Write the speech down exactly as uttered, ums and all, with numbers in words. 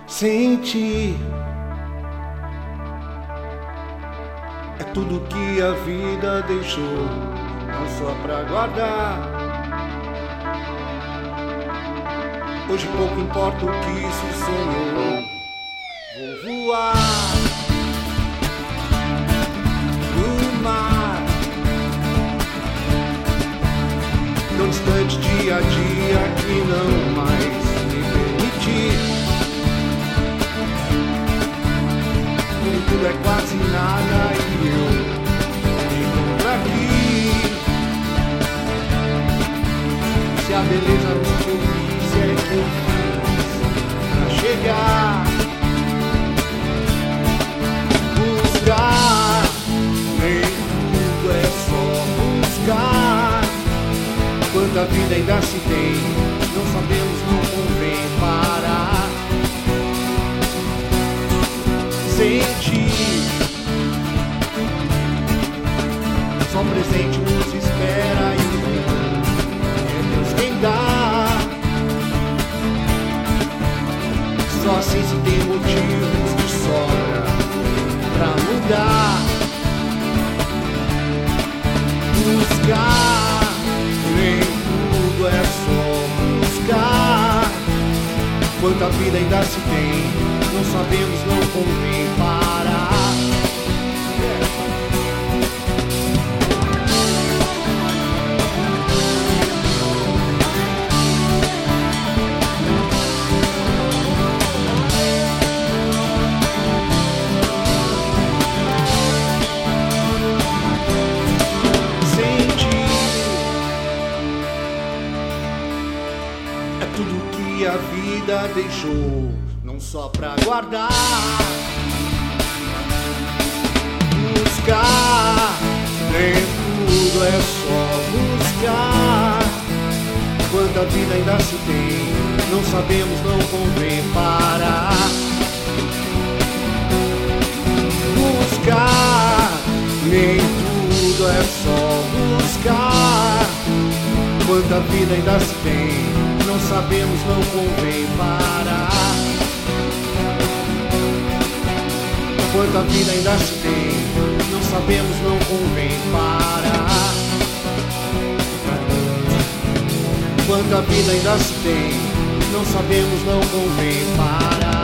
Sentir é tudo que a vida deixou, não só pra guardar. Hoje pouco importa o que isso sonhou. Vou voar no mar, tão distante dia a dia que não mais me permitir. Tudo é quase nada e eu me encontro aqui. Se a beleza no que eu fiz é que eu fiz pra chegar, buscar, nem tudo é só buscar. Quanta vida ainda se tem, não sabemos, não convém parar. Sentir, só um presente nos espera e o é Deus quem dá. Só assim se tem motivos de sobra pra mudar. Buscar, nem tudo é só buscar. Quanta vida ainda se tem, não sabemos, não convém parar. Sentir é tudo que a vida deixou, não só pra guardar. Buscar, nem tudo é só buscar. Quanta vida ainda se tem, não sabemos, não convém parar. Buscar, nem tudo é só buscar. Quanta vida ainda se tem, não sabemos, não convém parar. Quanta vida ainda se tem, não sabemos, não convém parar. Quanta vida ainda se tem, não sabemos, não convém parar.